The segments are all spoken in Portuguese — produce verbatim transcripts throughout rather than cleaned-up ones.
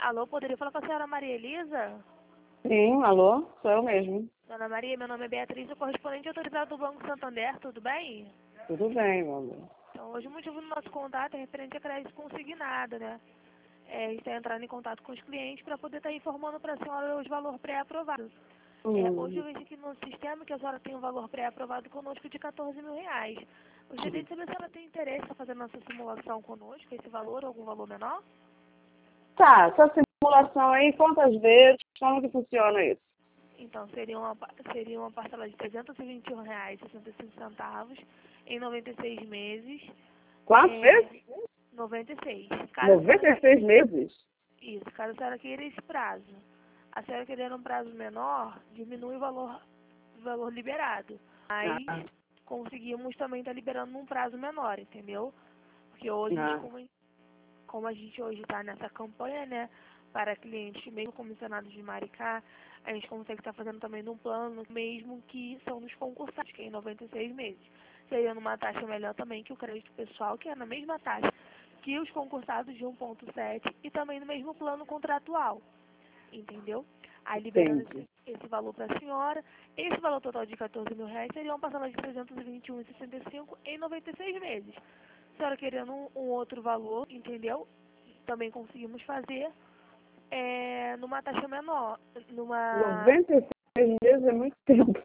Alô, poderia falar com a senhora Maria Elisa? Sim, alô, sou eu mesmo. Dona Maria, meu nome é Beatriz, sou correspondente autorizado do Banco Santander, tudo bem? Tudo bem, meu amor. Então, hoje o motivo do nosso contato é referente a crédito consignado, né? É, a gente está entrando em contato com os clientes para poder estar informando para a senhora os valores pré-aprovados. É, hoje eu Hum. vejo aqui no sistema que a senhora tem um valor pré-aprovado conosco de quatorze mil reais. Gostaria de saber se ela tem interesse em fazer nossa simulação conosco, esse valor ou algum valor menor? Tá, essa simulação aí, quantas vezes, como que funciona isso? Então, seria uma, seria uma parcela de trezentos e vinte e um reais e sessenta e cinco centavos em noventa e seis meses. Quantas É, vezes? noventa e seis. Caso a senhora noventa e seis meses? Isso, caso a senhora queira esse prazo. A senhora querendo um prazo menor, diminui o valor, o valor liberado. Mas Ah, conseguimos também estar liberando num prazo menor, entendeu? Porque hoje, a gente, ah, como, como a gente hoje está nessa campanha, né, para clientes mesmo comissionados de Maricá, a gente consegue estar fazendo também num plano mesmo que são dos concursados, que é em noventa e seis meses. Seria numa taxa melhor também que o crédito pessoal, que é na mesma taxa que os concursados de um ponto sete e também no mesmo plano contratual, entendeu? Aí liberando entendi. esse, esse valor para a senhora, esse valor total de quatorze mil reais seria uma parcela de trezentos e vinte e um reais e sessenta e cinco centavos em noventa e seis meses. A senhora querendo um, um outro valor, entendeu? Também conseguimos fazer é, numa taxa menor, numa... noventa e seis meses é muito tempo.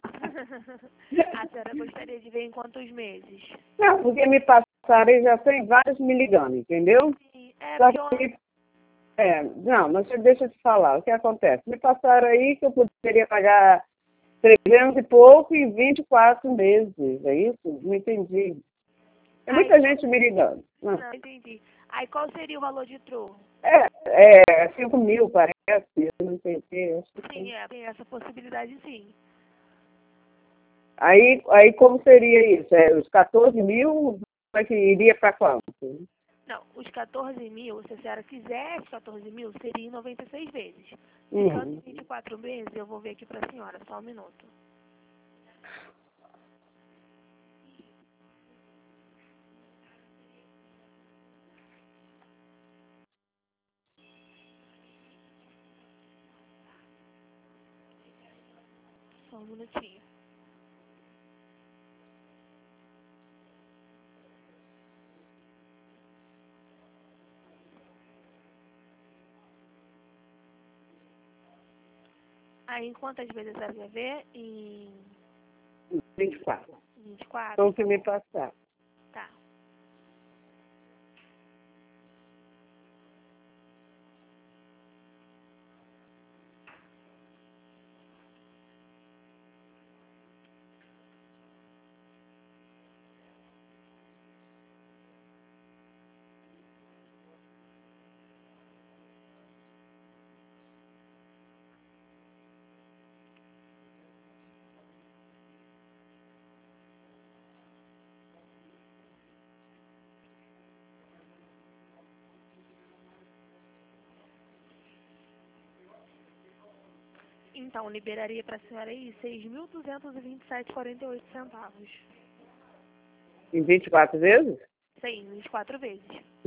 A senhora gostaria de ver em quantos meses? Não, porque me passaram e já tem vários me ligando, entendeu? Sim, é Só porque eu... que, é, não, mas deixa eu te falar, o que acontece? Me passaram aí que eu poderia pagar trezentos e pouco em vinte e quatro meses, é isso? Não entendi. Tem Aí, muita gente me ligando. Não. não, entendi. Aí qual seria o valor de troco? É, é cinco mil, parece, eu não entendi. Acho que Sim, sim. é, tem essa possibilidade sim. Aí, aí como seria isso? É, os quatorze mil, como é que iria para quanto? Não, os quatorze mil, se a senhora quisesse quatorze mil, seria em noventa e seis vezes. Ficando em Uhum. vinte e quatro meses, eu vou ver aqui para a senhora, só um minuto. Só um minutinho. Aí, em quantas vezes a senhora quer ver? Em vinte e quatro. vinte e quatro? Então, o que Tá me bom. passar. Tá. Então, liberaria para a senhora aí seis mil duzentos e vinte e sete reais e quarenta e oito centavos. Em vinte e quatro vezes? Sim, vinte e quatro vezes.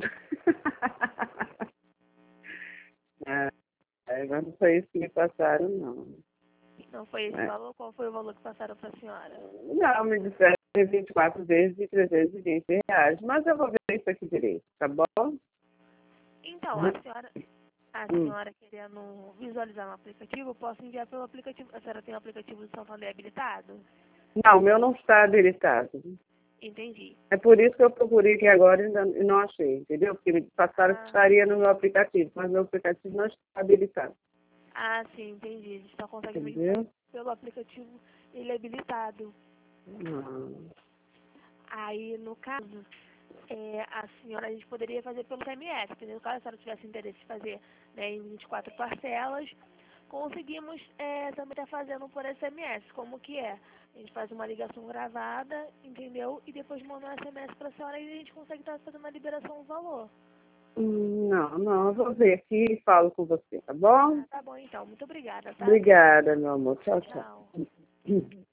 Ah, é, mas não foi isso que me passaram, não. Não foi esse É. valor? Qual foi o valor que passaram para a senhora? Não, me disseram vinte e quatro vezes de trezentos e vinte reais. Mas eu vou ver isso aqui direito, tá bom? Então, a senhora, a Hum. senhora querendo visualizar no aplicativo, eu posso enviar pelo aplicativo. A senhora tem o aplicativo do Santander habilitado? Não, o meu não está habilitado. Entendi. É por isso que eu procurei aqui agora e ainda e não achei, entendeu? Porque me passaram que Ah, estaria no meu aplicativo, mas meu aplicativo não está habilitado. ah, sim, entendi. A gente só consegue mesmo fazer Entendeu? pelo aplicativo, ele é habilitado. Não. Aí, no caso, é, a senhora, a gente poderia fazer pelo C M S, entendeu? Caso a senhora tivesse interesse em fazer, né, em vinte e quatro parcelas, conseguimos é, também estar fazendo por S M S. Como que é? A gente faz uma ligação gravada, entendeu? E depois manda um S M S para a senhora e a gente consegue estar fazendo a liberação do valor. Hum, Não, não, eu vou ver aqui e falo com você, tá bom? Ah, tá bom então. Muito obrigada, tá? Obrigada, meu amor. Tchau, Tchau. tchau.